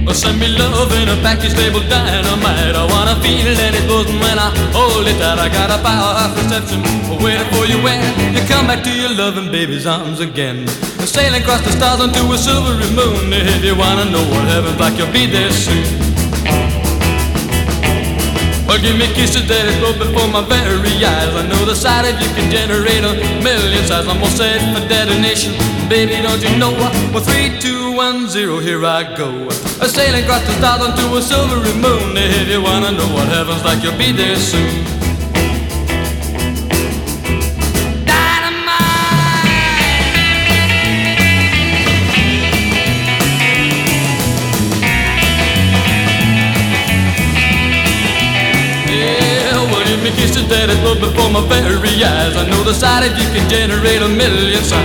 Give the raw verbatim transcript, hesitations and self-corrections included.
Send me love in a package labeled dynamite. I wanna feel it in its bosom when I hold it tight. I got a powerhouse reception waiting for you when you come back to your loving baby's arms again. Sailing across the stars onto a silvery moon. If you wanna know what heaven's like, you'll be there soon. Well, give me kisses that explode before my very eyes. I know the sight of you can generate a million sighs. I'm all set for detonation. Baby, don't you know? Well, three, two, one, zero, here I go. Sailing across the stars onto a silvery moon. If you wanna know what heaven's like, you'll be there soon. Kisses that explode before my very eyes. I know the sight of you can generate a million signs.